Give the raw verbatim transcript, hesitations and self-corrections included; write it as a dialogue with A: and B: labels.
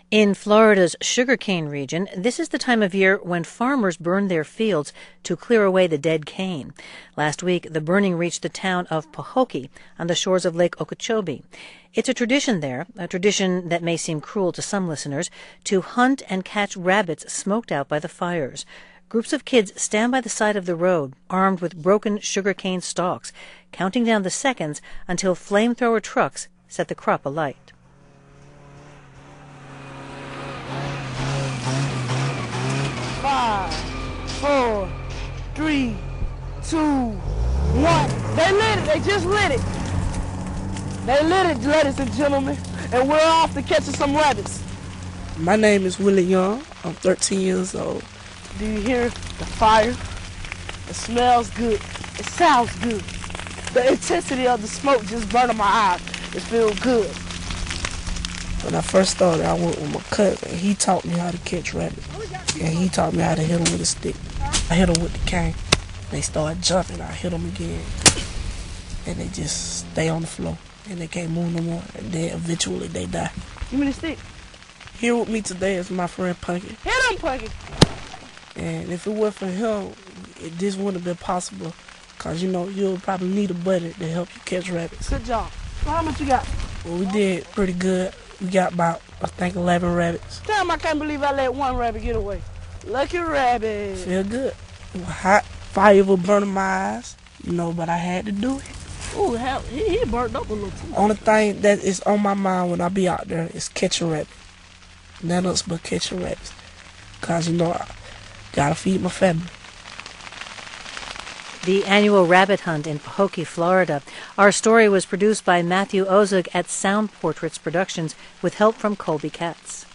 A: In Florida's sugarcane region, this is the time of year when farmers burn their fields to clear away the dead cane. Last week, the burning reached the town of Pahokee on the shores of Lake Okeechobee. It's a tradition there, a tradition that may seem cruel to some listeners, to hunt and catch rabbits smoked out by the fires. Groups of kids stand by the side of the road, armed with broken sugarcane stalks, counting down the seconds until flamethrower trucks set the crop alight.
B: Five, four, three, two, one. They lit it. They just lit it. They lit it, ladies and gentlemen. And we're off to catching some rabbits.
C: My name is Willie Young. I'm thirteen years old.
B: Do you hear the fire? It smells good. It sounds good. The intensity of the smoke just burning my eyes. It feels good.
C: When I first started, I went with my cousin. He taught me how to catch rabbits. And he taught me how to hit them with a stick. I hit them with the cane. They started jumping. I hit them again. And they just stay on the floor. And they can't move no more. And then eventually they die.
B: Give me the stick.
C: Here with me today is my friend Punky.
B: Hit him, Punky.
C: And if it weren't for him, it, this wouldn't have been possible. Because, you know, you'll probably need a buddy to help you catch rabbits.
B: Good job. So how much you got?
C: Well, we did pretty good. We got about, I think, eleven rabbits.
B: Damn, I can't believe I let one rabbit get away. Lucky rabbit.
C: Feel good. It was hot. Fire was burning my eyes, you know, but I had to do it.
B: Oh, hell, he, he burnt up a little too.
C: Only thing that is on my mind when I be out there is catching rabbits. Nothing else but catching rabbits. Because, you know, I gotta feed my family.
A: The annual rabbit hunt in Pahokee, Florida. Our story was produced by Matthew Ozug at Sound Portraits Productions with help from Colby Katz.